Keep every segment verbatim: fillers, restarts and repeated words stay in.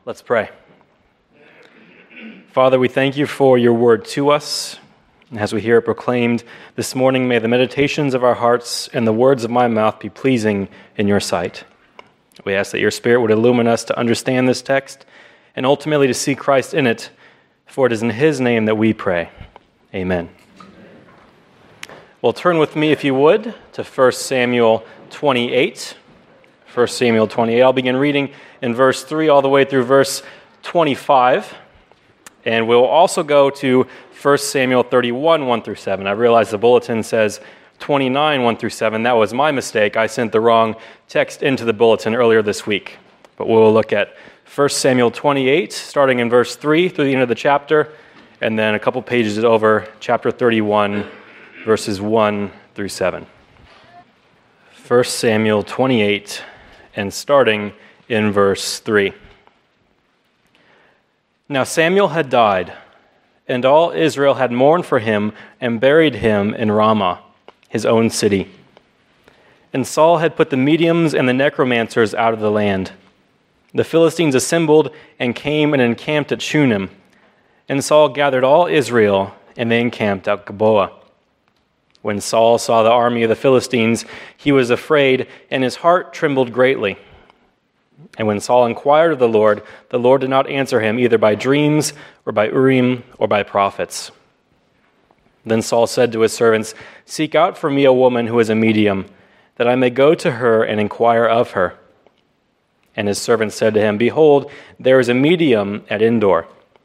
Let's pray. Father, we thank you for your word to us. As we hear it proclaimed this morning, may the meditations of our hearts and the words of my mouth be pleasing in your sight. We ask that your Spirit would illumine us to understand this text and ultimately to see Christ in it, for it is in his name that we pray. Amen. Well, turn with me, if you would, to First Samuel twenty-eight. First Samuel twenty-eight. I'll begin reading in verse three all the way through verse twenty-five. And we'll also go to First Samuel thirty-one, one through seven. I realize the bulletin says twenty-nine, one through seven. That was my mistake. I sent the wrong text into the bulletin earlier this week. But we'll look at First Samuel twenty-eight, starting in verse three through the end of the chapter, and then a couple pages over, chapter thirty-one, verses one through seven. First Samuel twenty-eight, and starting in verse three. Now Samuel had died, and all Israel had mourned for him and buried him in Ramah, his own city. And Saul had put the mediums and the necromancers out of the land. The Philistines assembled and came and encamped at Shunem. And Saul gathered all Israel, and they encamped at Gilboa. When Saul saw the army of the Philistines, he was afraid, and his heart trembled greatly. And when Saul inquired of the Lord, the Lord did not answer him either by dreams or by Urim or by prophets. Then Saul said to his servants, "Seek out for me a woman who is a medium, that I may go to her and inquire of her." And his servants said to him, "Behold, there is a medium at Endor."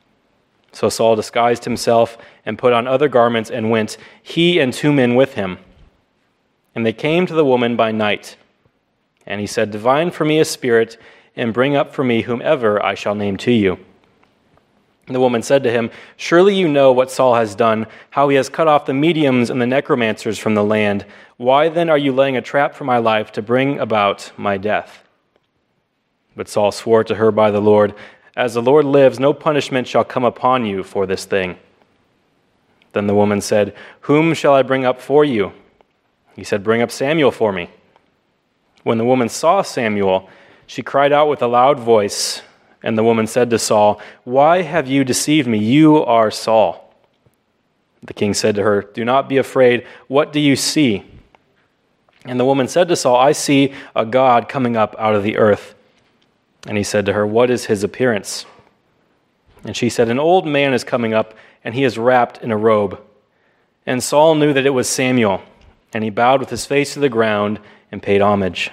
So Saul disguised himself and put on other garments and went, he and two men with him. And they came to the woman by night. And he said, "Divine for me a spirit, and bring up for me whomever I shall name to you." And the woman said to him, "Surely you know what Saul has done, how he has cut off the mediums and the necromancers from the land. Why then are you laying a trap for my life to bring about my death?" But Saul swore to her by the Lord, "As the Lord lives, no punishment shall come upon you for this thing." Then the woman said, "Whom shall I bring up for you?" He said, "Bring up Samuel for me." When the woman saw Samuel, she cried out with a loud voice, and the woman said to Saul, "Why have you deceived me? You are Saul." The king said to her, "Do not be afraid. What do you see?" And the woman said to Saul, "I see a god coming up out of the earth." And he said to her, "What is his appearance?" And she said, "An old man is coming up, and he is wrapped in a robe." And Saul knew that it was Samuel, and he bowed with his face to the ground and paid homage.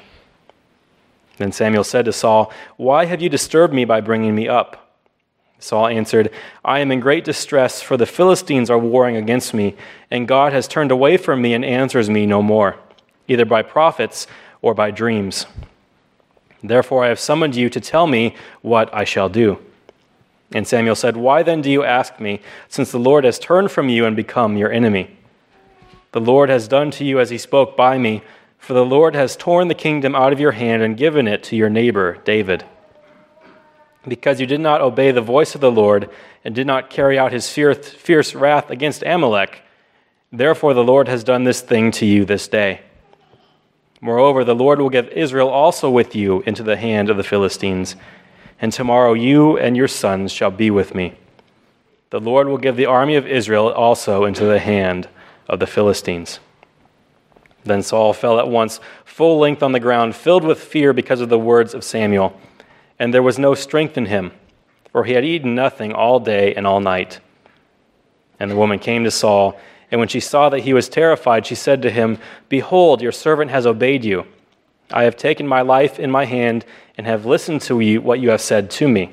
Then Samuel said to Saul, "Why have you disturbed me by bringing me up?" Saul answered, "I am in great distress, for the Philistines are warring against me, and God has turned away from me and answers me no more, either by prophets or by dreams. Therefore I have summoned you to tell me what I shall do." And Samuel said, "Why then do you ask me, since the Lord has turned from you and become your enemy? The Lord has done to you as he spoke by me, for the Lord has torn the kingdom out of your hand and given it to your neighbor David. Because you did not obey the voice of the Lord and did not carry out his fierce, fierce wrath against Amalek, therefore the Lord has done this thing to you this day. Moreover, the Lord will give Israel also with you into the hand of the Philistines, and tomorrow you and your sons shall be with me. The Lord will give the army of Israel also into the hand of the Philistines." Then Saul fell at once full length on the ground, filled with fear because of the words of Samuel. And there was no strength in him, for he had eaten nothing all day and all night. And the woman came to Saul, and when she saw that he was terrified, she said to him, "Behold, your servant has obeyed you. I have taken my life in my hand and have listened to you what you have said to me.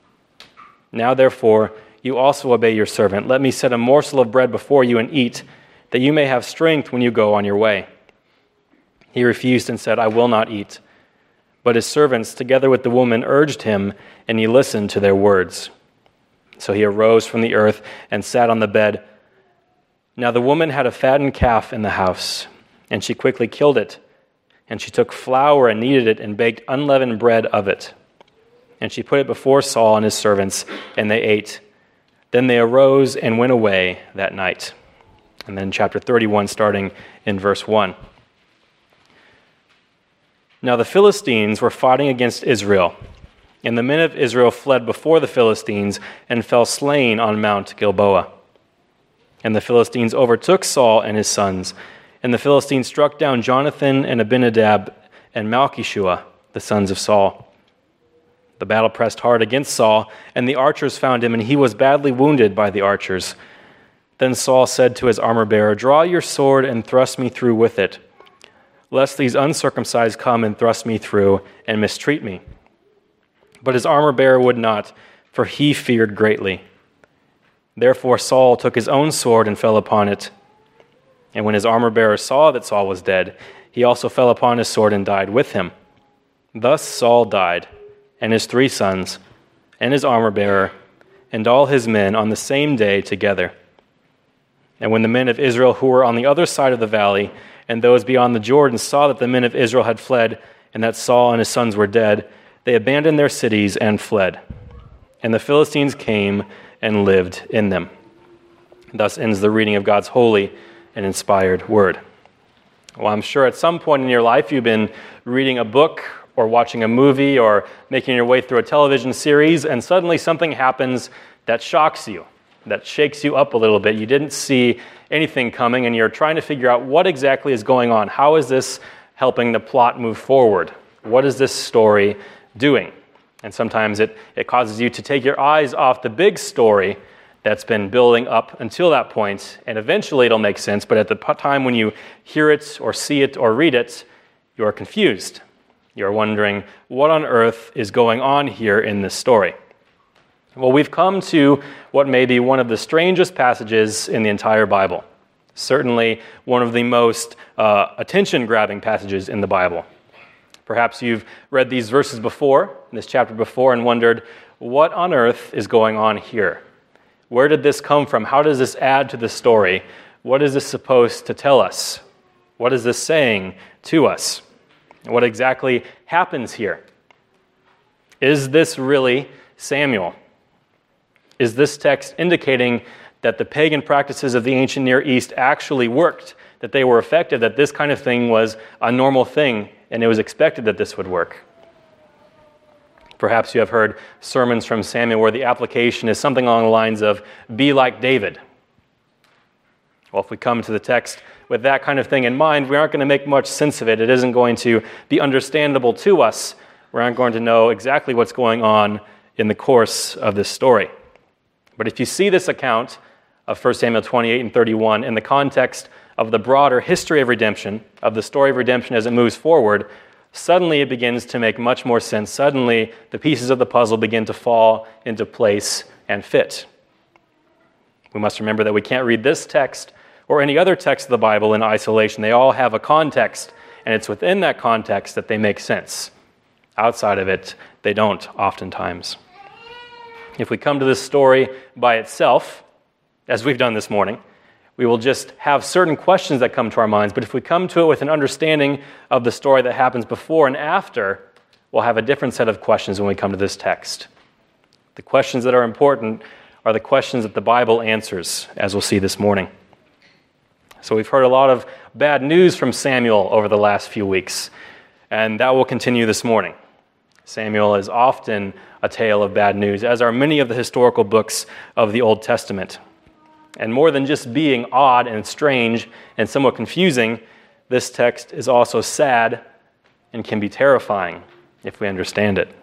Now therefore, you also obey your servant. Let me set a morsel of bread before you and eat, that you may have strength when you go on your way." He refused and said, "I will not eat." But his servants, together with the woman, urged him, and he listened to their words. So he arose from the earth and sat on the bed. Now the woman had a fattened calf in the house, and she quickly killed it. And she took flour and kneaded it and baked unleavened bread of it. And she put it before Saul and his servants, and they ate. Then they arose and went away that night. And then chapter thirty-one, starting in verse one. Now the Philistines were fighting against Israel, And the men of Israel fled before the Philistines and fell slain on Mount Gilboa. And the Philistines overtook Saul and his sons. And the Philistines struck down Jonathan and Abinadab and Malchishua, the sons of Saul. The battle pressed hard against Saul, and the archers found him, and he was badly wounded by the archers. Then Saul said to his armor-bearer, "Draw your sword and thrust me through with it, lest these uncircumcised come and thrust me through and mistreat me." But his armor-bearer would not, for he feared greatly. Therefore Saul took his own sword and fell upon it. And when his armor-bearer saw that Saul was dead, he also fell upon his sword and died with him. Thus Saul died, and his three sons, and his armor-bearer, and all his men on the same day together. And when the men of Israel who were on the other side of the valley, and those beyond the Jordan, saw that the men of Israel had fled, and that Saul and his sons were dead, they abandoned their cities and fled. And the Philistines came and lived in them. Thus ends the reading of God's holy and inspired word. Well, I'm sure at some point in your life you've been reading a book or watching a movie or making your way through a television series, and suddenly something happens that shocks you, that shakes you up a little bit. You didn't see anything coming, and you're trying to figure out what exactly is going on. How is this helping the plot move forward? What is this story doing? And sometimes it, it causes you to take your eyes off the big story that's been building up until that point, and eventually it'll make sense, but at the time when you hear it or see it or read it, you're confused. You're wondering, what on earth is going on here in this story? Well, we've come to what may be one of the strangest passages in the entire Bible. Certainly one of the most uh, attention-grabbing passages in the Bible. Perhaps you've read these verses before, this chapter before, and wondered, what on earth is going on here? Where did this come from? How does this add to the story? What is this supposed to tell us? What is this saying to us? What exactly happens here? Is this really Samuel? Is this text indicating that the pagan practices of the ancient Near East actually worked, that they were effective, that this kind of thing was a normal thing, and it was expected that this would work? Perhaps you have heard sermons from Samuel where the application is something along the lines of, be like David. Well, if we come to the text with that kind of thing in mind, we aren't going to make much sense of it. It isn't going to be understandable to us. We aren't going to know exactly what's going on in the course of this story. But if you see this account of First Samuel twenty-eight and thirty-one in the context of the broader history of redemption, of the story of redemption as it moves forward, suddenly it begins to make much more sense. Suddenly the pieces of the puzzle begin to fall into place and fit. We must remember that we can't read this text or any other text of the Bible in isolation. They all have a context, and it's within that context that they make sense. Outside of it, they don't oftentimes. If we come to this story by itself, as we've done this morning, we will just have certain questions that come to our minds. But if we come to it with an understanding of the story that happens before and after, we'll have a different set of questions when we come to this text. The questions that are important are the questions that the Bible answers, as we'll see this morning. So we've heard a lot of bad news from Samuel over the last few weeks, and that will continue this morning. Samuel is often a tale of bad news, as are many of the historical books of the Old Testament. And more than just being odd and strange and somewhat confusing, this text is also sad and can be terrifying if we understand it.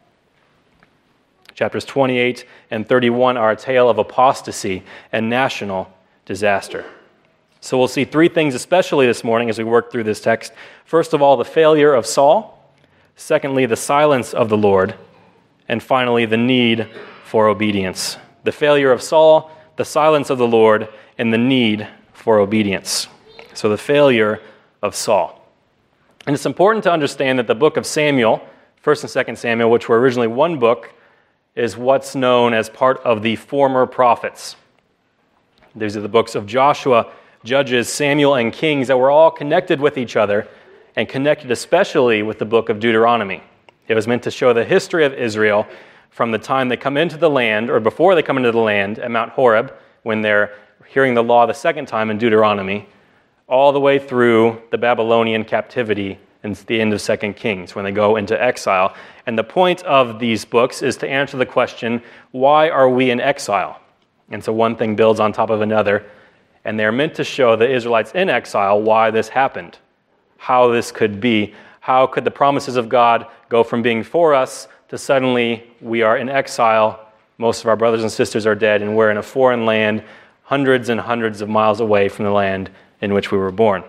Chapters twenty-eight and thirty-one are a tale of apostasy and national disaster. So we'll see three things especially this morning as we work through this text. First of all, the failure of Saul. Secondly, the silence of the Lord. And finally, the need for obedience. The failure of Saul, the silence of the Lord, and the need for obedience. So the failure of Saul. And it's important to understand that the book of Samuel, First and Second Samuel, which were originally one book, is what's known as part of the former prophets. These are the books of Joshua, Judges, Samuel, and Kings that were all connected with each other and connected especially with the book of Deuteronomy. It was meant to show the history of Israel from the time they come into the land, or before they come into the land at Mount Horeb, when they're hearing the law the second time in Deuteronomy, all the way through the Babylonian captivity and it's the end of Second Kings when they go into exile. And the point of these books is to answer the question, why are we in exile? And so one thing builds on top of another, and they're meant to show the Israelites in exile why this happened, how this could be, how could the promises of God go from being for us to suddenly we are in exile, most of our brothers and sisters are dead, and we're in a foreign land, hundreds and hundreds of miles away from the land in which we were born.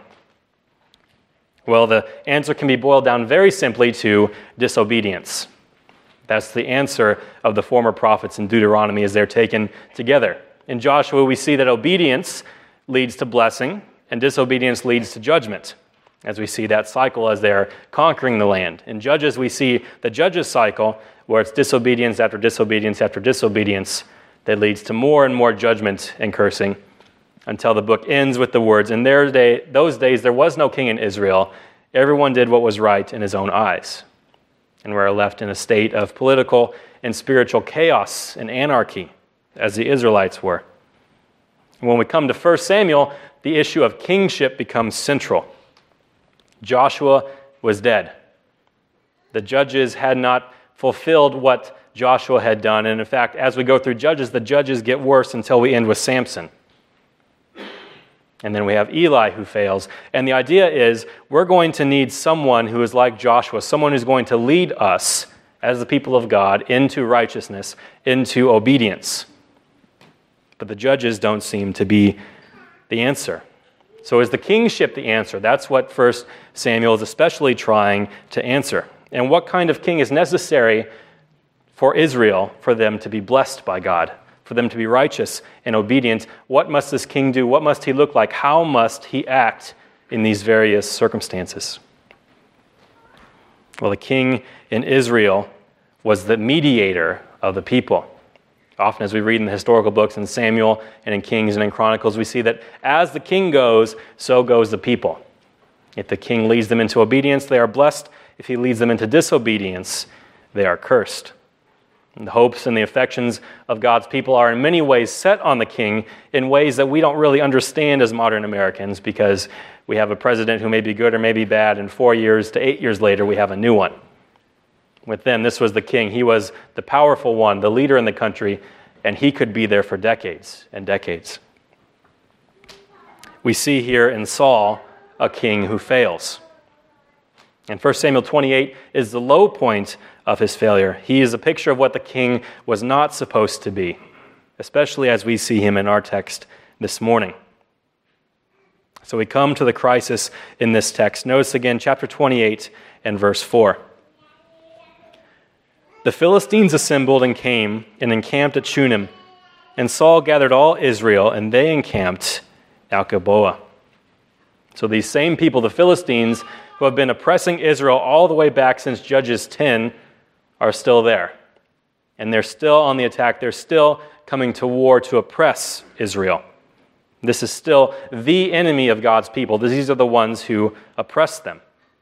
Well, the answer can be boiled down very simply to disobedience. That's the answer of the former prophets in Deuteronomy as they're taken together. In Joshua, we see that obedience leads to blessing, and disobedience leads to judgment, as we see that cycle as they're conquering the land. In Judges, we see the Judges cycle, where it's disobedience after disobedience after disobedience that leads to more and more judgment and cursing, until the book ends with the words, in their day, those days there was no king in Israel. Everyone did what was right in his own eyes. And we're left in a state of political and spiritual chaos and anarchy, as the Israelites were. When we come to First Samuel, the issue of kingship becomes central. Joshua was dead. The judges had not fulfilled what Joshua had done. And in fact, as we go through Judges, the judges get worse until we end with Samson. And then we have Eli who fails. And the idea is we're going to need someone who is like Joshua, someone who's going to lead us as the people of God into righteousness, into obedience. But the judges don't seem to be the answer. So is the kingship the answer? That's what First Samuel is especially trying to answer. And what kind of king is necessary for Israel for them to be blessed by God? For them to be righteous and obedient? What must this king do? What must he look like? How must he act in these various circumstances? Well, the king in Israel was the mediator of the people. Often as we read in the historical books in Samuel and in Kings and in Chronicles, we see that as the king goes, so goes the people. If the king leads them into obedience, they are blessed. If he leads them into disobedience, they are cursed. And the hopes and the affections of God's people are in many ways set on the king in ways that we don't really understand as modern Americans, because we have a president who may be good or may be bad, and four years to eight years later we have a new one. With them, this was the king. He was the powerful one, the leader in the country, and he could be there for decades and decades. We see here in Saul a king who fails. And First Samuel twenty-eight is the low point of his failure. He is a picture of what the king was not supposed to be, especially as we see him in our text this morning. So we come to the crisis in this text. Notice again chapter twenty-eight and verse four. The Philistines assembled and came and encamped at Shunem, and Saul gathered all Israel, and they encamped at Gilboa. So these same people, the Philistines, who have been oppressing Israel all the way back since Judges ten, are still there. And they're still on the attack. They're still coming to war to oppress Israel. This is still the enemy of God's people. These are the ones who oppress them.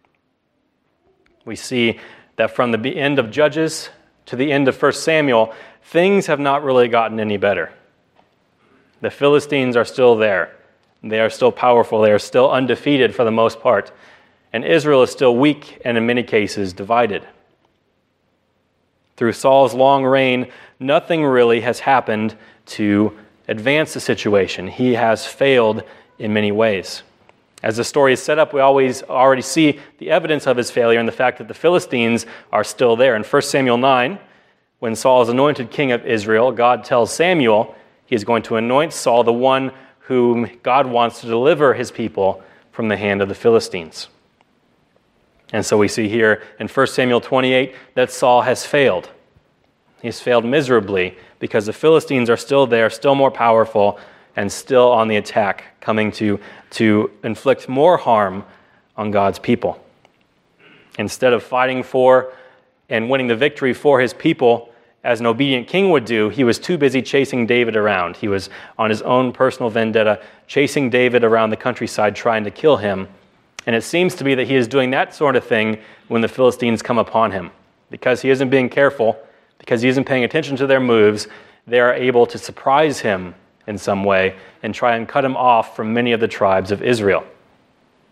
We see that from the end of Judges to the end of First Samuel, things have not really gotten any better. The Philistines are still there. They are still powerful. They are still undefeated for the most part. And Israel is still weak and in many cases divided. Through Saul's long reign, nothing really has happened to advance the situation. He has failed in many ways. As the story is set up, we always already see the evidence of his failure in the fact that the Philistines are still there. In First Samuel nine, when Saul is anointed king of Israel, God tells Samuel he is going to anoint Saul, the one whom God wants to deliver his people from the hand of the Philistines. And so we see here in First Samuel twenty-eight that Saul has failed. He's failed miserably because the Philistines are still there, still more powerful, and still on the attack, coming to, to inflict more harm on God's people. Instead of fighting for and winning the victory for his people, as an obedient king would do, he was too busy chasing David around. He was on his own personal vendetta, chasing David around the countryside, trying to kill him. And it seems to be that he is doing that sort of thing when the Philistines come upon him. Because he isn't being careful, because he isn't paying attention to their moves, they are able to surprise him in some way and try and cut him off from many of the tribes of Israel.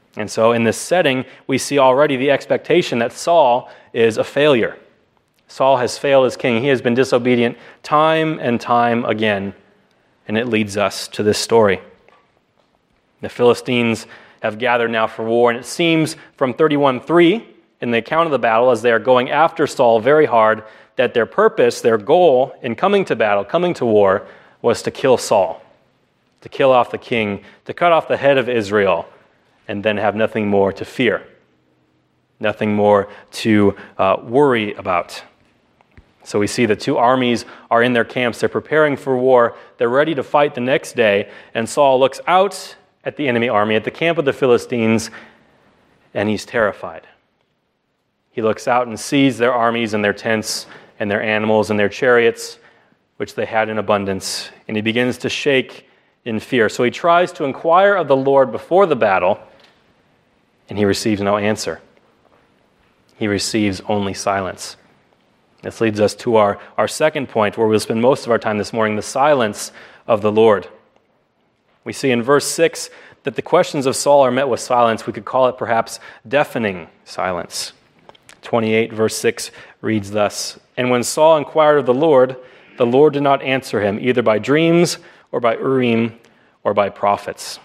And so in this setting, we see already the expectation that Saul is a failure. Saul has failed as king. He has been disobedient time and time again, and it leads us to this story. The Philistines have gathered now for war, and it seems from thirty-one three, in the account of the battle, as they are going after Saul very hard, that their purpose, their goal in coming to battle, coming to war, was to kill Saul, to kill off the king, to cut off the head of Israel, and then have nothing more to fear, nothing more to uh, worry about. So we see the two armies are in their camps. They're preparing for war. They're ready to fight the next day. And Saul looks out at the enemy army, at the camp of the Philistines, and he's terrified. He looks out and sees their armies and their tents and their animals and their chariots, which they had in abundance, and he begins to shake in fear. So he tries to inquire of the Lord before the battle, and he receives no answer. He receives only silence. This leads us to our, our second point, where we'll spend most of our time this morning, the silence of the Lord. We see in verse six that the questions of Saul are met with silence. We could call it perhaps deafening silence. twenty-eight verse six reads thus, "And when Saul inquired of the Lord, the Lord did not answer him, either by dreams or by Urim or by prophets."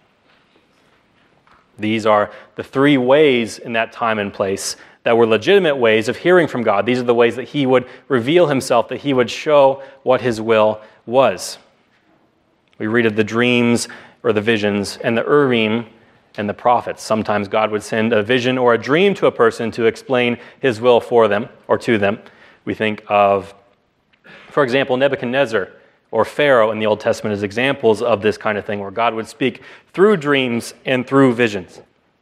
These are the three ways in that time and place that were legitimate ways of hearing from God. These are the ways that he would reveal himself, that he would show what his will was. We read of the dreams or the visions and the Urim and the prophets. Sometimes God would send a vision or a dream to a person to explain his will for them or to them. We think of, for example, Nebuchadnezzar or Pharaoh in the Old Testament as examples of this kind of thing, where God would speak through dreams and through visions.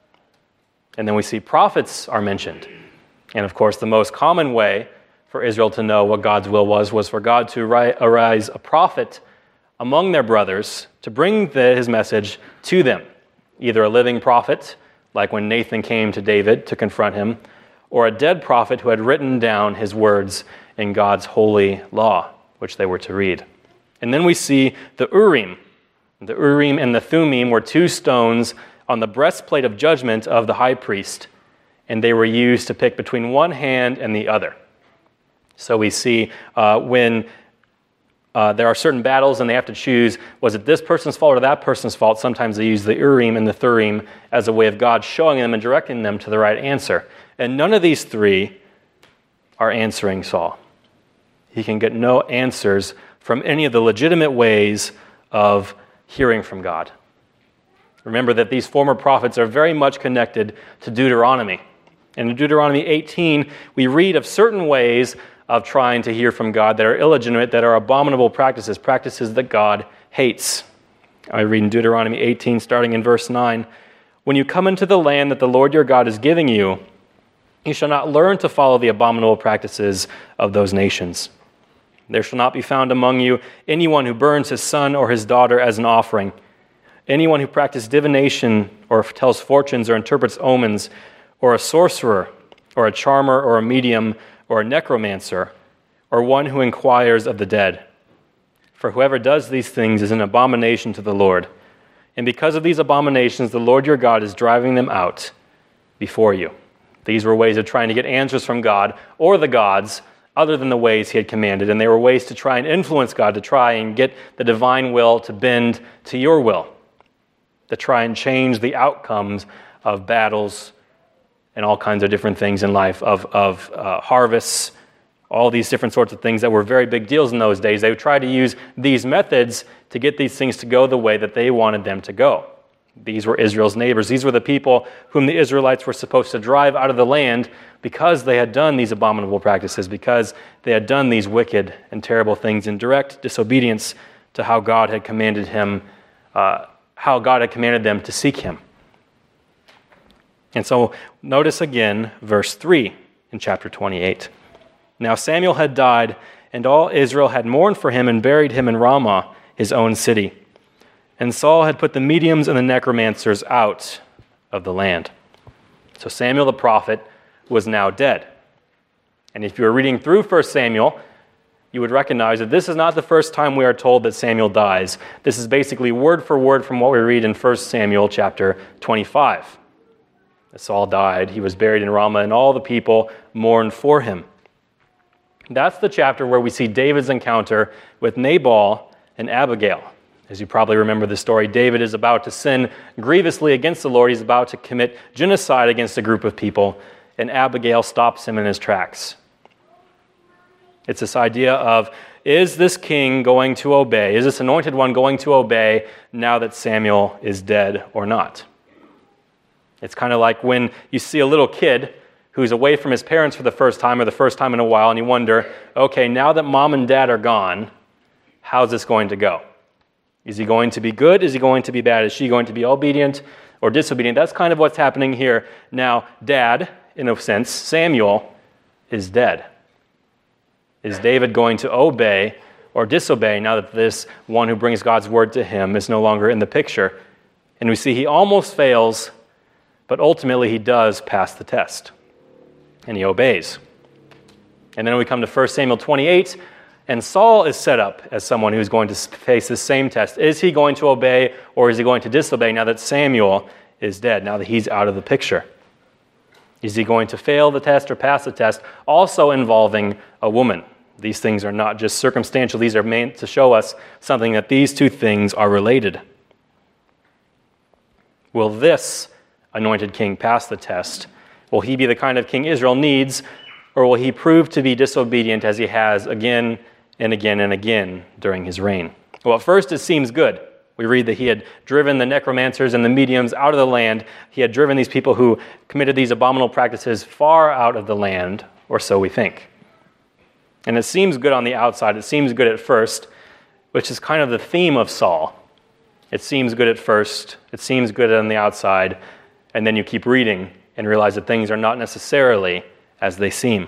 And then we see prophets are mentioned. And of course, the most common way for Israel to know what God's will was, was for God to arise a prophet among their brothers to bring the, his message to them. Either a living prophet, like when Nathan came to David to confront him, or a dead prophet who had written down his words in God's holy law, which they were to read. And then we see the Urim. The Urim and the Thummim were two stones on the breastplate of judgment of the high priest, and they were used to pick between one hand and the other. So we see uh, when uh, there are certain battles and they have to choose, was it this person's fault or that person's fault? Sometimes they use the Urim and the Thummim as a way of God showing them and directing them to the right answer. And none of these three are answering Saul. He can get no answers from any of the legitimate ways of hearing from God. Remember that these former prophets are very much connected to Deuteronomy. And in Deuteronomy eighteen, we read of certain ways of trying to hear from God that are illegitimate, that are abominable practices, practices that God hates. I read in Deuteronomy eighteen, starting in verse nine, "When you come into the land that the Lord your God is giving you, you shall not learn to follow the abominable practices of those nations. There shall not be found among you anyone who burns his son or his daughter as an offering, anyone who practices divination or tells fortunes or interprets omens, or a sorcerer, or a charmer, or a medium, or a necromancer, or one who inquires of the dead. For whoever does these things is an abomination to the Lord. And because of these abominations, the Lord your God is driving them out before you." These were ways of trying to get answers from God or the gods other than the ways he had commanded. And they were ways to try and influence God, to try and get the divine will to bend to your will, to try and change the outcomes of battles and all kinds of different things in life, of, of uh, harvests, all these different sorts of things that were very big deals in those days. They would try to use these methods to get these things to go the way that they wanted them to go. These were Israel's neighbors. These were the people whom the Israelites were supposed to drive out of the land because they had done these abominable practices, because they had done these wicked and terrible things in direct disobedience to how God had commanded him, uh, how God had commanded them to seek him. And so notice again verse three in chapter twenty-eight. "Now Samuel had died, and all Israel had mourned for him and buried him in Ramah, his own city. And Saul had put the mediums and the necromancers out of the land." So Samuel the prophet was now dead. And if you were reading through First Samuel, you would recognize that this is not the first time we are told that Samuel dies. This is basically word for word from what we read in First Samuel chapter twenty-five. Saul died. He was buried in Ramah, and all the people mourned for him. That's the chapter where we see David's encounter with Nabal and Abigail. As you probably remember the story, David is about to sin grievously against the Lord. He's about to commit genocide against a group of people, and Abigail stops him in his tracks. It's this idea of, is this king going to obey? Is this anointed one going to obey now that Samuel is dead or not? It's kind of like when you see a little kid who's away from his parents for the first time or the first time in a while, and you wonder, okay, now that mom and dad are gone, how's this going to go? Is he going to be good? Is he going to be bad? Is she going to be obedient or disobedient? That's kind of what's happening here. Now, dad, in a sense, Samuel, is dead. Is David going to obey or disobey now that this one who brings God's word to him is no longer in the picture? And we see he almost fails, but ultimately he does pass the test, and he obeys. And then we come to First Samuel twenty-eight, and Saul is set up as someone who's going to face the same test. Is he going to obey or is he going to disobey now that Samuel is dead, now that he's out of the picture? Is he going to fail the test or pass the test, also involving a woman? These things are not just circumstantial. These are meant to show us something, that these two things are related. Will this anointed king pass the test? Will he be the kind of king Israel needs, or will he prove to be disobedient as he has again and again and again during his reign? Well, at first it seems good. We read that he had driven the necromancers and the mediums out of the land. He had driven these people who committed these abominable practices far out of the land, or so we think. And it seems good on the outside. It seems good at first, which is kind of the theme of Saul. It seems good at first. It seems good on the outside. And then you keep reading and realize that things are not necessarily as they seem.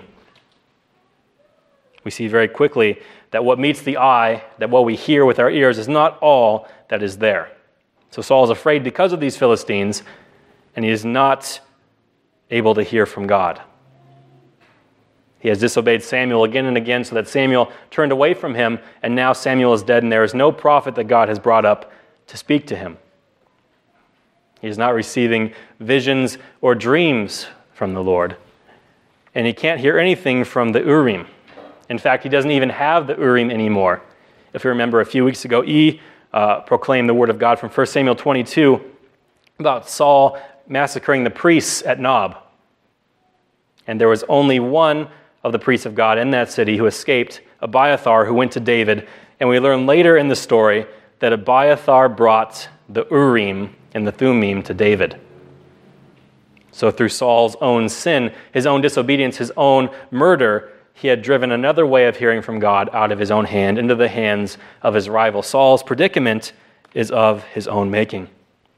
We see very quickly that what meets the eye, that what we hear with our ears, is not all that is there. So Saul is afraid because of these Philistines, and he is not able to hear from God. He has disobeyed Samuel again and again, so that Samuel turned away from him, and now Samuel is dead, and there is no prophet that God has brought up to speak to him. He is not receiving visions or dreams from the Lord, and he can't hear anything from the Urim. In fact, he doesn't even have the Urim anymore. If you remember, a few weeks ago, E uh, proclaimed the word of God from First Samuel twenty-two about Saul massacring the priests at Nob. And there was only one of the priests of God in that city who escaped, Abiathar, who went to David. And we learn later in the story that Abiathar brought the Urim and the Thummim to David. So through Saul's own sin, his own disobedience, his own murder, he had driven another way of hearing from God out of his own hand into the hands of his rival. Saul's predicament is of his own making.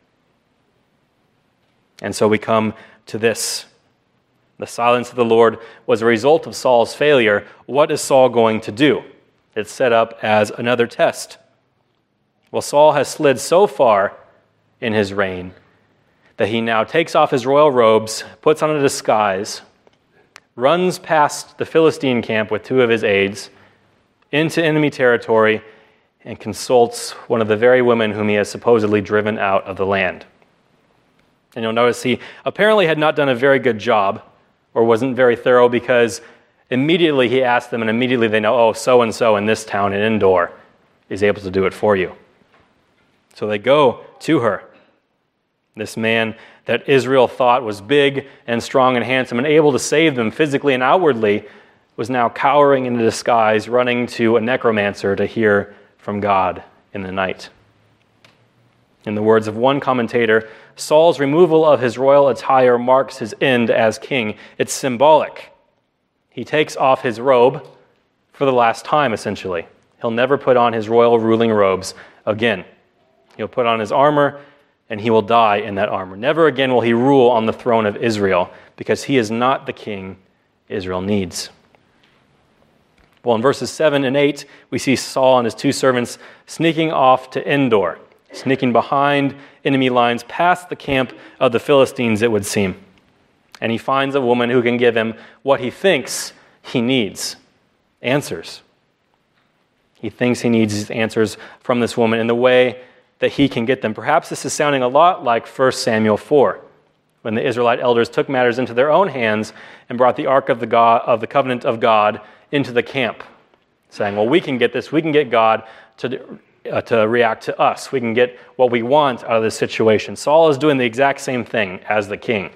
And so we come to this. The silence of the Lord was a result of Saul's failure. What is Saul going to do? It's set up as another test. Well, Saul has slid so far in his reign that he now takes off his royal robes, puts on a disguise, runs past the Philistine camp with two of his aides into enemy territory, and consults one of the very women whom he has supposedly driven out of the land. And you'll notice he apparently had not done a very good job, or wasn't very thorough, because immediately he asked them, and immediately they know, oh, so-and-so in this town in Endor is able to do it for you. So they go to her. This man that Israel thought was big and strong and handsome and able to save them physically and outwardly was now cowering in a disguise, running to a necromancer to hear from God in the night. In the words of one commentator, Saul's removal of his royal attire marks his end as king. It's symbolic. He takes off his robe for the last time, essentially. He'll never put on his royal ruling robes again. He'll put on his armor, and he will die in that armor. Never again will he rule on the throne of Israel, because he is not the king Israel needs. Well, in verses seven and eight, we see Saul and his two servants sneaking off to Endor, sneaking behind enemy lines past the camp of the Philistines, it would seem. And he finds a woman who can give him what he thinks he needs, answers. He thinks he needs these answers from this woman in the way that he can get them. Perhaps this is sounding a lot like First Samuel four, when the Israelite elders took matters into their own hands and brought the Ark of the God, of the covenant of God into the camp, saying, well, we can get this, we can get God to, uh, to react to us. We can get what we want out of this situation. Saul is doing the exact same thing as the king.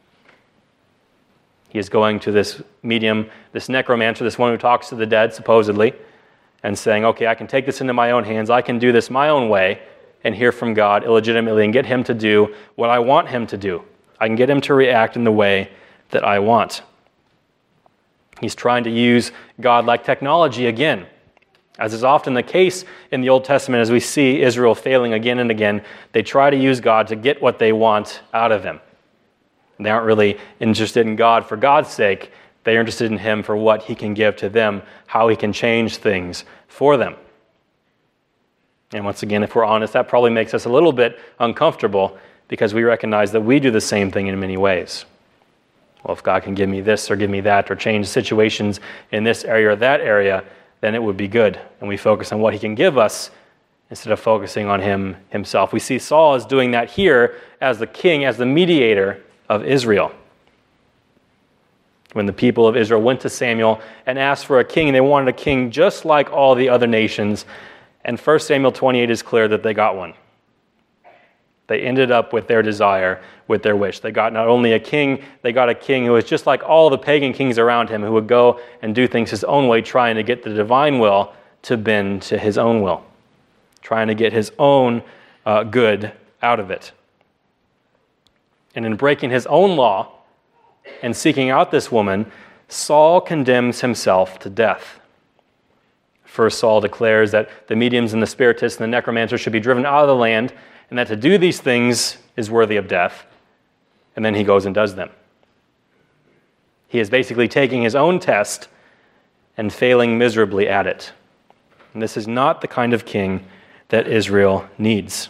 He is going to this medium, this necromancer, this one who talks to the dead, supposedly, and saying, okay, I can take this into my own hands. I can do this my own way and hear from God illegitimately and get him to do what I want him to do. I can get him to react in the way that I want. He's trying to use God-like technology again. As is often the case in the Old Testament, as we see Israel failing again and again, they try to use God to get what they want out of him. They aren't really interested in God for God's sake. They're interested in him for what he can give to them, how he can change things for them. And once again, if we're honest, that probably makes us a little bit uncomfortable because we recognize that we do the same thing in many ways. Well, if God can give me this or give me that or change situations in this area or that area, then it would be good. And we focus on what he can give us instead of focusing on him himself. We see Saul is doing that here as the king, as the mediator of Israel. When the people of Israel went to Samuel and asked for a king, they wanted a king just like all the other nations. And First Samuel twenty-eight is clear that they got one. They ended up with their desire, with their wish. They got not only a king, they got a king who was just like all the pagan kings around him, who would go and do things his own way, trying to get the divine will to bend to his own will, trying to get his own uh, good out of it. And in breaking his own law and seeking out this woman, Saul condemns himself to death. First, Saul declares that the mediums and the spiritists and the necromancers should be driven out of the land, and that to do these things is worthy of death. And then he goes and does them. He is basically taking his own test and failing miserably at it. And this is not the kind of king that Israel needs.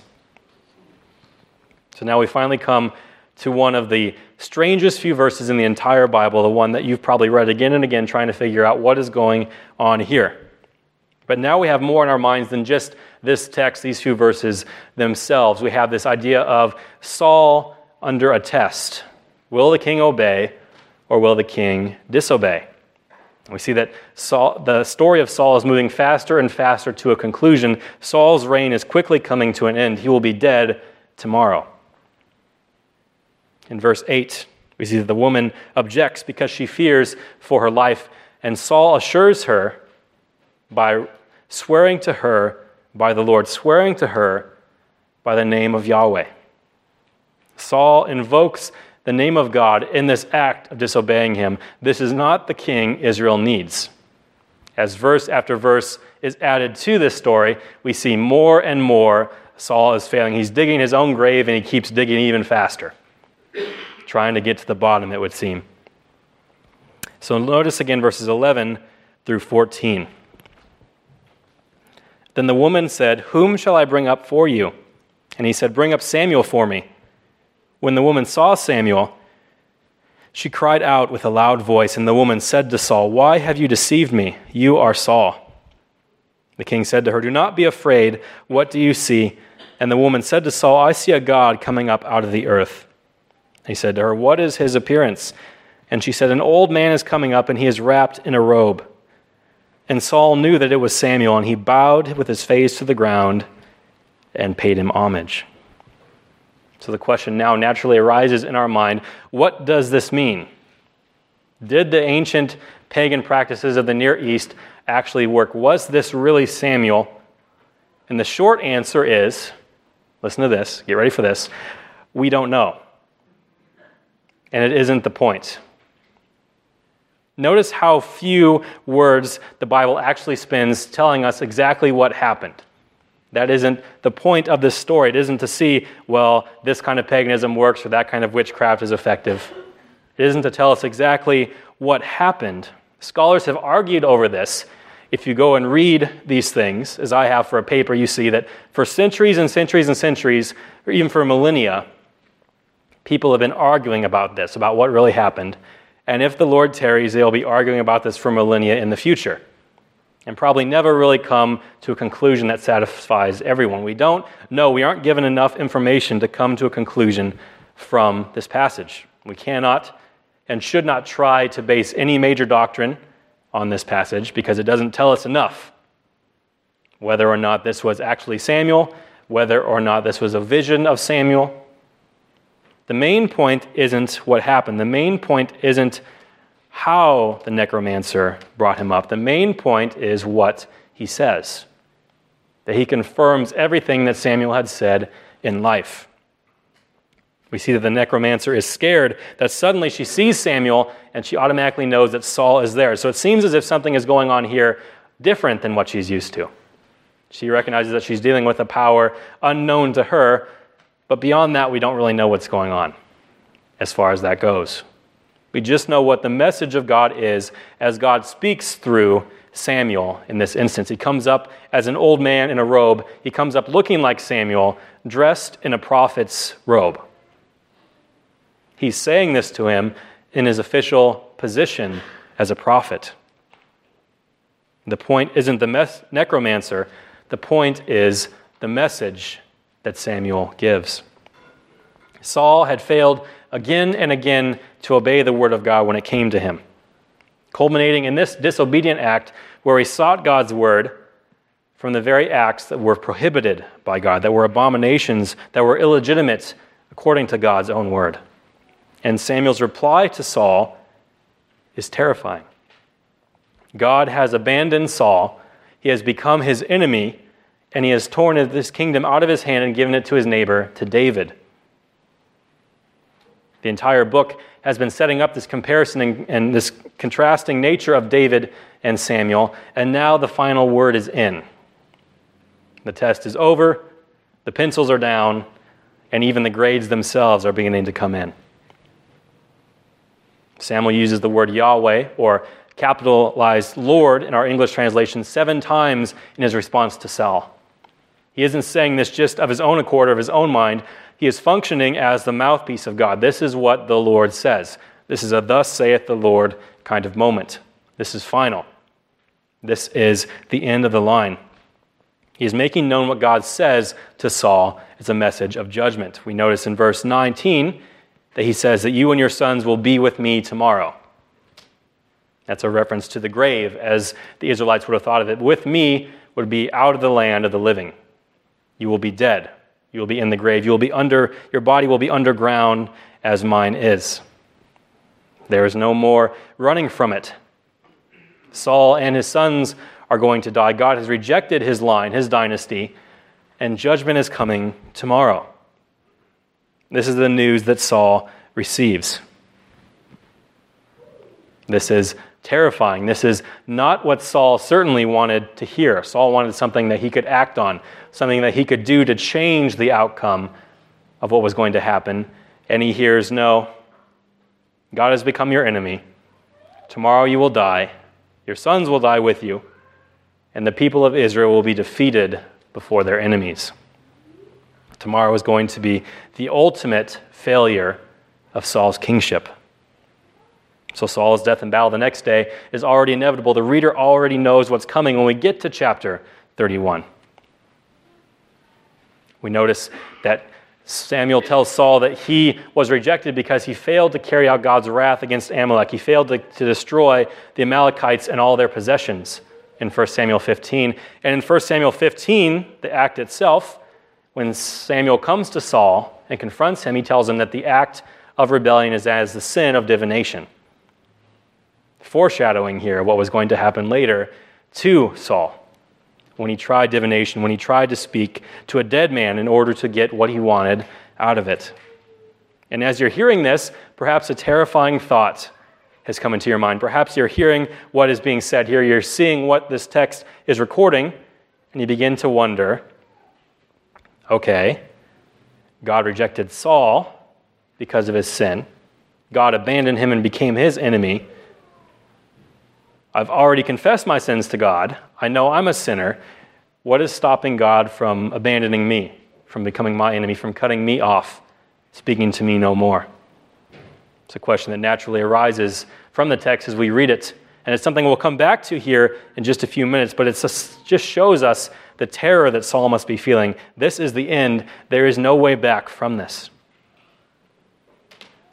So now we finally come to one of the strangest few verses in the entire Bible, the one that you've probably read again and again trying to figure out what is going on here. But now we have more in our minds than just this text, these few verses themselves. We have this idea of Saul under a test. Will the king obey or will the king disobey? We see that Saul, the story of Saul is moving faster and faster to a conclusion. Saul's reign is quickly coming to an end. He will be dead tomorrow. In verse eight, we see that the woman objects because she fears for her life, and Saul assures her by swearing to her by the Lord, swearing to her by the name of Yahweh. Saul invokes the name of God in this act of disobeying him. This is not the king Israel needs. As verse after verse is added to this story, we see more and more Saul is failing. He's digging his own grave, and he keeps digging even faster, trying to get to the bottom, it would seem. So notice again verses eleven through fourteen. Then the woman said, "Whom shall I bring up for you?" And he said, "Bring up Samuel for me." When the woman saw Samuel, she cried out with a loud voice, and the woman said to Saul, "Why have you deceived me? You are Saul." The king said to her, "Do not be afraid. What do you see?" And the woman said to Saul, "I see a God coming up out of the earth." He said to her, "What is his appearance?" And she said, "An old man is coming up, and he is wrapped in a robe." And Saul knew that it was Samuel, and he bowed with his face to the ground and paid him homage. So the question now naturally arises in our mind, what does this mean? Did the ancient pagan practices of the Near East actually work? Was this really Samuel? And the short answer is, listen to this, get ready for this, we don't know. And it isn't the point. Notice how few words the Bible actually spends telling us exactly what happened. That isn't the point of this story. It isn't to see, well, this kind of paganism works or that kind of witchcraft is effective. It isn't to tell us exactly what happened. Scholars have argued over this. If you go and read these things, as I have for a paper, you see that for centuries and centuries and centuries, or even for millennia, people have been arguing about this, about what really happened. And if the Lord tarries, they'll be arguing about this for millennia in the future, and probably never really come to a conclusion that satisfies everyone. We don't know, we aren't given enough information to come to a conclusion from this passage. We cannot and should not try to base any major doctrine on this passage because it doesn't tell us enough. Whether or not this was actually Samuel, whether or not this was a vision of Samuel. The main point isn't what happened. The main point isn't how the necromancer brought him up. The main point is what he says. That he confirms everything that Samuel had said in life. We see that the necromancer is scared that suddenly she sees Samuel and she automatically knows that Saul is there. So it seems as if something is going on here different than what she's used to. She recognizes that she's dealing with a power unknown to her, but beyond that, we don't really know what's going on as far as that goes. We just know what the message of God is as God speaks through Samuel in this instance. He comes up as an old man in a robe. He comes up looking like Samuel, dressed in a prophet's robe. He's saying this to him in his official position as a prophet. The point isn't the mes- necromancer. The point is the message that Samuel gives. Saul had failed again and again to obey the word of God when it came to him, culminating in this disobedient act where he sought God's word from the very acts that were prohibited by God, that were abominations, that were illegitimate according to God's own word. And Samuel's reply to Saul is terrifying. God has abandoned Saul. He has become his enemy, and he has torn this kingdom out of his hand and given it to his neighbor, to David. The entire book has been setting up this comparison and, and this contrasting nature of David and Samuel, and now the final word is in. The test is over, the pencils are down, and even the grades themselves are beginning to come in. Samuel uses the word Yahweh, or capitalized Lord in our English translation, seven times in his response to Saul. He isn't saying this just of his own accord or of his own mind. He is functioning as the mouthpiece of God. This is what the Lord says. This is a thus saith the Lord kind of moment. This is final. This is the end of the line. He is making known what God says to Saul. It's a message of judgment. We notice in verse nineteen that he says that you and your sons will be with me tomorrow. That's a reference to the grave, as the Israelites would have thought of it. With me would be out of the land of the living. You will be dead. You will be in the grave. You will be under, your body will be underground as mine is. There is no more running from it. Saul and his sons are going to die. God has rejected his line, his dynasty, and judgment is coming tomorrow. This is the news that Saul receives. This is terrifying. This is not what Saul certainly wanted to hear. Saul wanted something that he could act on, something that he could do to change the outcome of what was going to happen. And he hears, no, God has become your enemy. Tomorrow you will die. Your sons will die with you. And the people of Israel will be defeated before their enemies. Tomorrow is going to be the ultimate failure of Saul's kingship. So Saul's death in battle the next day is already inevitable. The reader already knows what's coming when we get to chapter thirty-one. We notice that Samuel tells Saul that he was rejected because he failed to carry out God's wrath against Amalek. He failed to, to destroy the Amalekites and all their possessions in First Samuel fifteen. And in First Samuel fifteen, the act itself, when Samuel comes to Saul and confronts him, he tells him that the act of rebellion is as the sin of divination. Foreshadowing here what was going to happen later to Saul when he tried divination, when he tried to speak to a dead man in order to get what he wanted out of it. And as you're hearing this, perhaps a terrifying thought has come into your mind. Perhaps you're hearing what is being said here. You're seeing what this text is recording, and you begin to wonder, okay, God rejected Saul because of his sin. God abandoned him and became his enemy. I've already confessed my sins to God. I know I'm a sinner. What is stopping God from abandoning me, from becoming my enemy, from cutting me off, speaking to me no more? It's a question that naturally arises from the text as we read it. And it's something we'll come back to here in just a few minutes, but it just shows us the terror that Saul must be feeling. This is the end. There is no way back from this.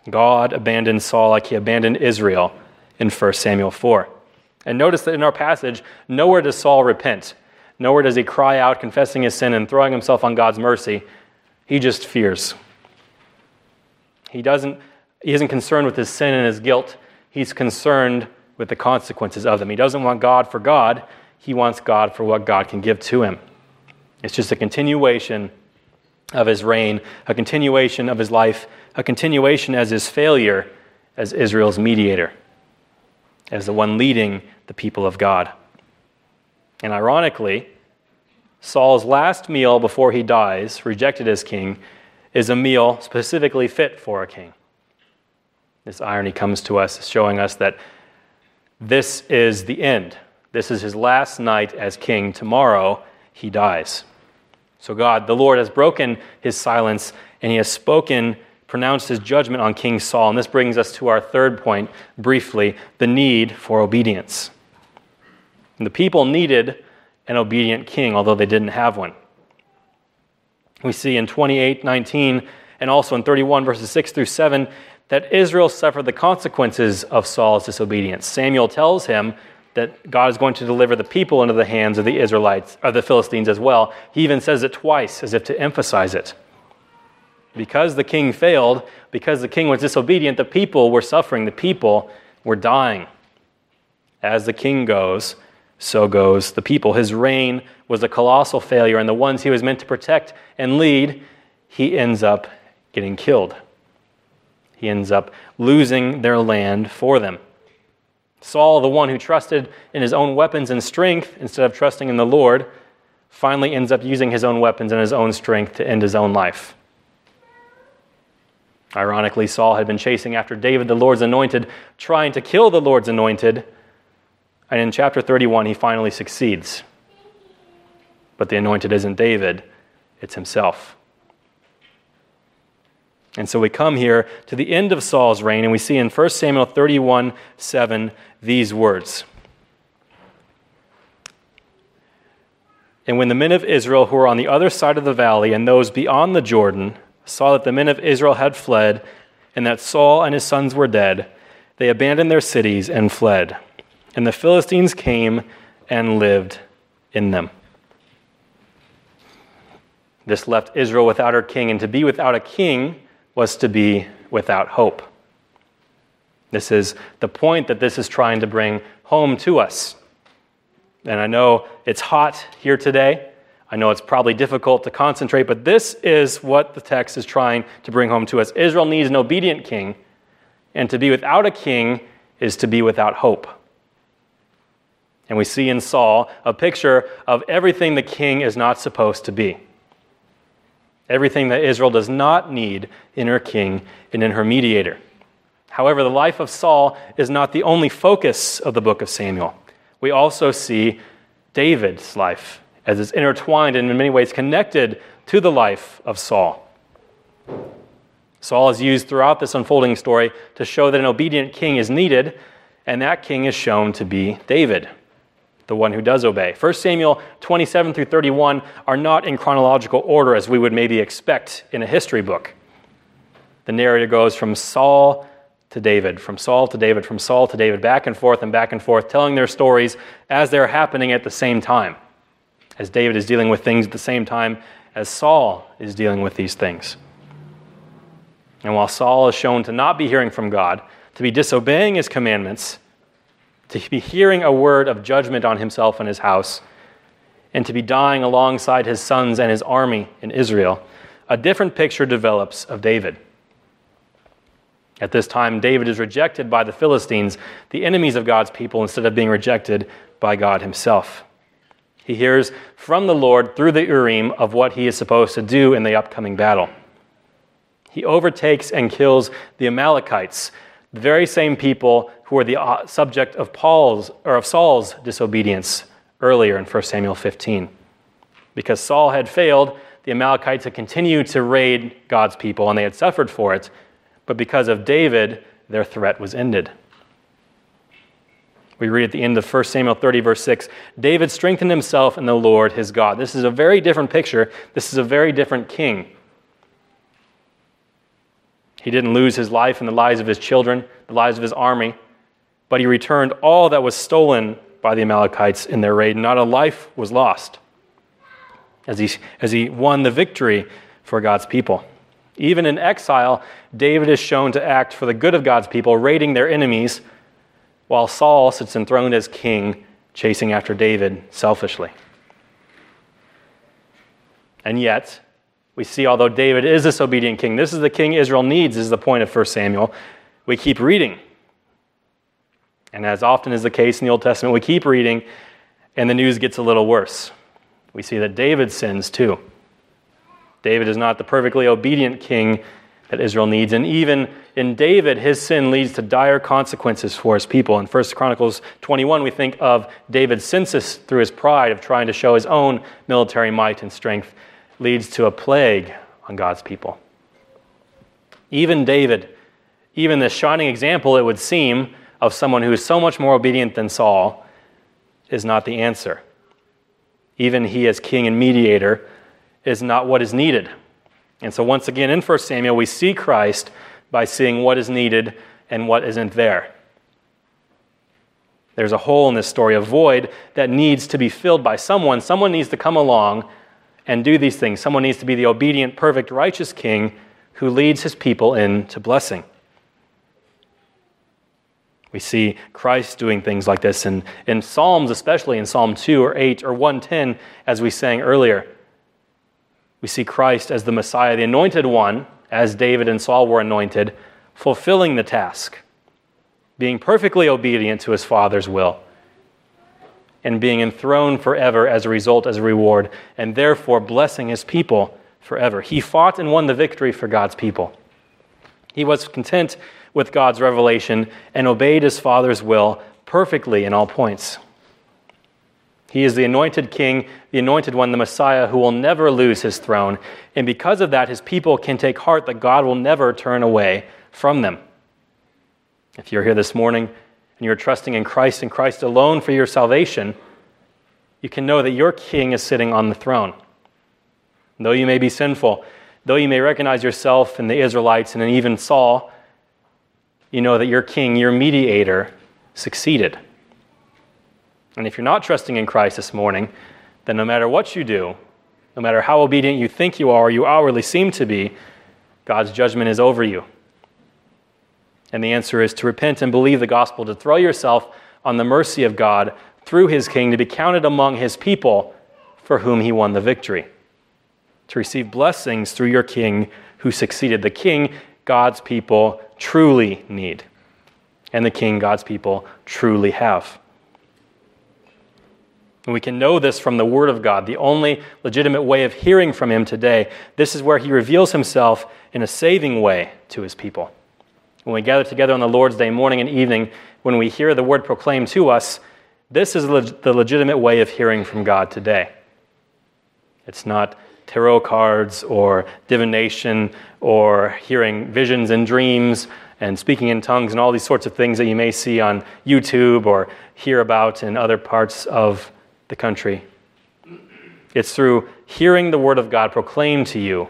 God abandoned Saul like he abandoned Israel in First Samuel four. And notice that in our passage, nowhere does Saul repent. Nowhere does he cry out, confessing his sin and throwing himself on God's mercy. He just fears. He doesn't, he isn't concerned with his sin and his guilt. He's concerned with the consequences of them. He doesn't want God for God. He wants God for what God can give to him. It's just a continuation of his reign, a continuation of his life, a continuation as his failure as Israel's mediator, as the one leading the people of God. And ironically, Saul's last meal before he dies, rejected as king, is a meal specifically fit for a king. This irony comes to us, showing us that this is the end. This is his last night as king. Tomorrow, he dies. So God, the Lord, has broken his silence, and he has spoken, pronounced his judgment on King Saul. And this brings us to our third point, briefly, the need for obedience. And the people needed an obedient king, although they didn't have one. We see in twenty-eight nineteen and also in thirty-one verses six through seven that Israel suffered the consequences of Saul's disobedience. Samuel tells him that God is going to deliver the people into the hands of the Israelites, or the Philistines as well. He even says it twice as if to emphasize it. Because the king failed, because the king was disobedient, the people were suffering, the people were dying. As the king goes, so goes the people. His reign was a colossal failure, and the ones he was meant to protect and lead, he ends up getting killed. He ends up losing their land for them. Saul, the one who trusted in his own weapons and strength instead of trusting in the Lord, finally ends up using his own weapons and his own strength to end his own life. Ironically, Saul had been chasing after David, the Lord's anointed, trying to kill the Lord's anointed, and in chapter thirty-one, he finally succeeds. But the anointed isn't David, it's himself. And so we come here to the end of Saul's reign, and we see in First Samuel thirty-one seven these words. And when the men of Israel who were on the other side of the valley and those beyond the Jordan saw that the men of Israel had fled, and that Saul and his sons were dead, they abandoned their cities and fled. And the Philistines came and lived in them. This left Israel without her king, and to be without a king was to be without hope. This is the point that this is trying to bring home to us. And I know it's hot here today. I know it's probably difficult to concentrate, but this is what the text is trying to bring home to us. Israel needs an obedient king, and to be without a king is to be without hope. And we see in Saul a picture of everything the king is not supposed to be. Everything that Israel does not need in her king and in her mediator. However, the life of Saul is not the only focus of the book of Samuel. We also see David's life as it's intertwined and in many ways connected to the life of Saul. Saul is used throughout this unfolding story to show that an obedient king is needed, and that king is shown to be David, the one who does obey. First Samuel twenty-seven through thirty-one are not in chronological order as we would maybe expect in a history book. The narrator goes from Saul to David, from Saul to David, from Saul to David, back and forth and back and forth, telling their stories as they're happening at the same time, as David is dealing with things at the same time as Saul is dealing with these things. And while Saul is shown to not be hearing from God, to be disobeying his commandments, to be hearing a word of judgment on himself and his house, and to be dying alongside his sons and his army in Israel, a different picture develops of David. At this time, David is rejected by the Philistines, the enemies of God's people, instead of being rejected by God himself. He hears from the Lord through the Urim of what he is supposed to do in the upcoming battle. He overtakes and kills the Amalekites, the very same people who were the subject of Paul's or of Saul's disobedience earlier in First Samuel fifteen. Because Saul had failed, the Amalekites had continued to raid God's people, and they had suffered for it. But because of David, their threat was ended. We read at the end of First Samuel thirty, verse six, David strengthened himself in the Lord his God. This is a very different picture. This is a very different king. He didn't lose his life and the lives of his children, the lives of his army, but he returned all that was stolen by the Amalekites in their raid. Not a life was lost as he, as he won the victory for God's people. Even in exile, David is shown to act for the good of God's people, raiding their enemies, while Saul sits enthroned as king, chasing after David selfishly. And yet, we see, although David is this obedient king, this is the king Israel needs, is the point of First Samuel. We keep reading. And as often is the case in the Old Testament, we keep reading, and the news gets a little worse. We see that David sins too. David is not the perfectly obedient king that Israel needs. And even in David, his sin leads to dire consequences for his people. In First Chronicles twenty-one, we think of David's census through his pride of trying to show his own military might and strength leads to a plague on God's people. Even David, even the shining example, it would seem, of someone who is so much more obedient than Saul, is not the answer. Even he as king and mediator is not what is needed. And so once again in First Samuel, we see Christ by seeing what is needed and what isn't there. There's a hole in this story, a void that needs to be filled by someone. Someone needs to come along and do these things. Someone needs to be the obedient, perfect, righteous king who leads his people into blessing. We see Christ doing things like this in, in Psalms, especially in Psalm two or eight or one ten, as we sang earlier. We see Christ as the Messiah, the anointed one, as David and Saul were anointed, fulfilling the task, being perfectly obedient to his Father's will, and being enthroned forever as a result, as a reward, and therefore blessing his people forever. He fought and won the victory for God's people. He was content with God's revelation and obeyed his Father's will perfectly in all points. He is the anointed king, the anointed one, the Messiah, who will never lose his throne. And because of that, his people can take heart that God will never turn away from them. If you're here this morning and you're trusting in Christ and Christ alone for your salvation, you can know that your king is sitting on the throne. Though you may be sinful, though you may recognize yourself in the Israelites and in even Saul, you know that your king, your mediator, succeeded. And if you're not trusting in Christ this morning, then no matter what you do, no matter how obedient you think you are or you outwardly seem to be, God's judgment is over you. And the answer is to repent and believe the gospel, to throw yourself on the mercy of God through his king, to be counted among his people for whom he won the victory, to receive blessings through your king who succeeded. The king God's people truly need, and the king God's people truly have. And we can know this from the Word of God, the only legitimate way of hearing from him today. This is where he reveals himself in a saving way to his people. When we gather together on the Lord's Day, morning and evening, when we hear the Word proclaimed to us, this is the legitimate way of hearing from God today. It's not tarot cards or divination or hearing visions and dreams and speaking in tongues and all these sorts of things that you may see on YouTube or hear about in other parts of the country. It's through hearing the Word of God proclaimed to you,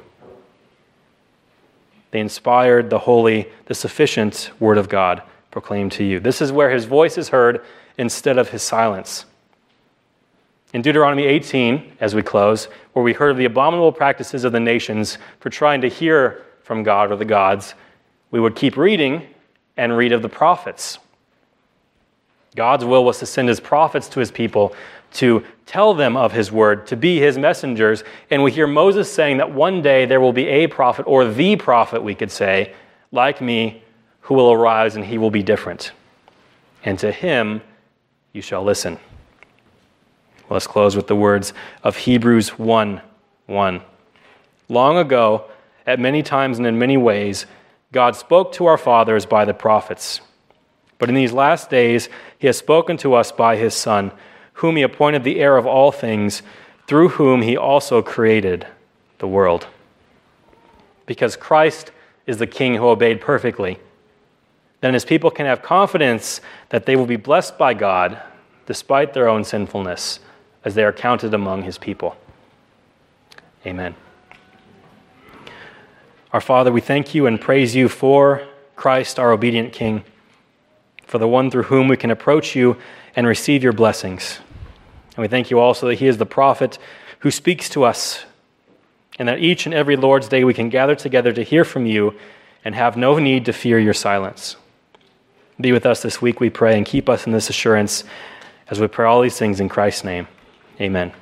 the inspired, the holy, the sufficient Word of God proclaimed to you. This is where his voice is heard instead of his silence. In Deuteronomy eighteen, as we close, where we heard of the abominable practices of the nations for trying to hear from God or the gods, we would keep reading and read of the prophets. God's will was to send his prophets to his people to tell them of his word, to be his messengers. And we hear Moses saying that one day there will be a prophet, or the prophet, we could say, like me, who will arise and he will be different. And to him you shall listen. Let's close with the words of Hebrews one one. Long ago, at many times and in many ways, God spoke to our fathers by the prophets. But in these last days, he has spoken to us by his Son, whom he appointed the heir of all things, through whom he also created the world. Because Christ is the King who obeyed perfectly, then his people can have confidence that they will be blessed by God despite their own sinfulness, as they are counted among his people. Amen. Our Father, we thank you and praise you for Christ, our obedient King, for the one through whom we can approach you and receive your blessings. And we thank you also that he is the prophet who speaks to us, and that each and every Lord's Day we can gather together to hear from you and have no need to fear your silence. Be with us this week, we pray, and keep us in this assurance as we pray all these things in Christ's name. Amen.